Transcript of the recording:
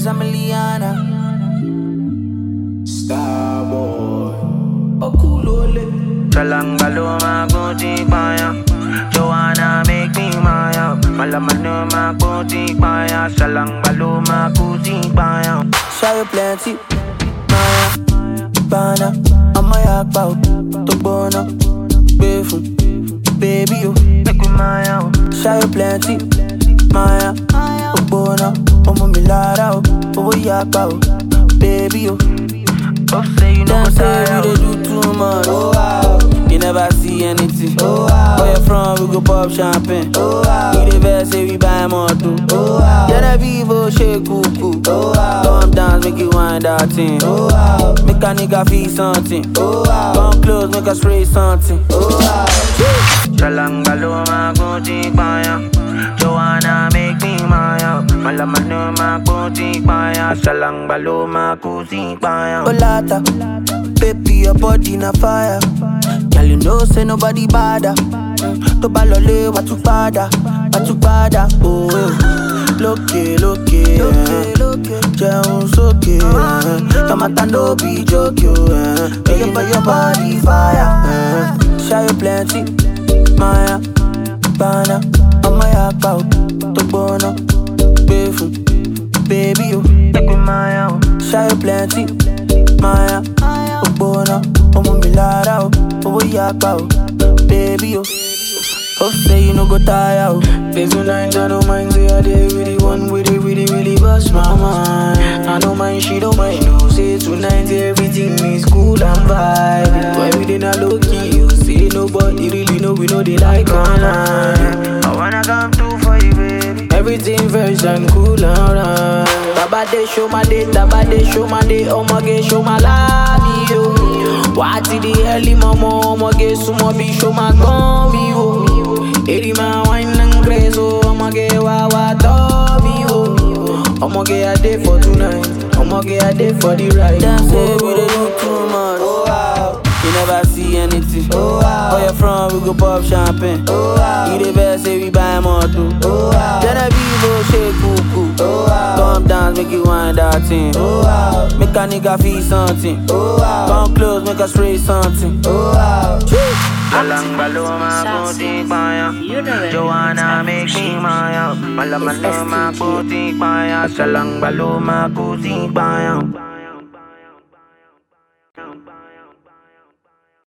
Emiliana. Starboy. Okulole. Salang baloma kuti paya. Joanna make me maya. Malamano makuti paya. Salang baloma kuti paya. Show you plenty. Maya. Bana. I'ma yak bout. Tobono. Befu. Baby you. Make me maya. Show you plenty. Maya. Tobono. Omo milara. Omo yak bout. Baby you. Oh say you know Say we dey do too much. Oh wow. You never see anything. Oh wow. Where you from? We go pop champagne. Oh wow. We the best, say we buy more too. Oh wow. Yeah, the people shake cuckoo. Oh wow. Come dance, make you wind that thing. Oh wow. Make a nigga feel something. Oh wow. Come close, make us spray something. Oh wow. Salang baloma kuti paya. Joanna make me maya. Malamano makuti paya. Salang baloma kuti paya. Olata, baby, your body na fire. Girl, you know say nobody bother. To balole, what you bada, oh loke, Jones soke, Tomata no be joke, your body fire, show you plenty, Maya, Bana, I'm my yak out, Tobono, Befu, baby you, Make me maya. show you plenty, Maya, Tobono, Omo milara, Omo yak out, baby you. Oh, say you no go tire, oh. Days when I don't mind, say I did with the one with it, really bust my mind. I don't mind, she don't mind, no. Say tonight everything is cool and vibe. Why we did not low key, you say nobody really know, we know they like online. I wanna come through for you, baby. Everything fresh and cool and right. Baba they show my day, Baba they show my day, oh my God, show my love, yo. What the early mama, oh my God, so my be show my gummy, yo. Eri ma wine and grace, oh, I'ma get wawa tobi, oh. I'ma get a day for tonight, I'ma get a day for the ride. Them say we dey do too much. Oh wow. You never see anything. Oh wow. Where you from? We go pop champagne. Oh wow. You the best, say we buy more too. Oh wow. Then people shake cuckoo. Oh wow. Come dance, make you wind that thing. Oh wow. Make a nigga feel something. Oh wow. Come close, make us spray something. Oh wow. Salang baloma kuti paya. Joanna make me maya. Malamano makuti paya. Salang baloma kuti paya.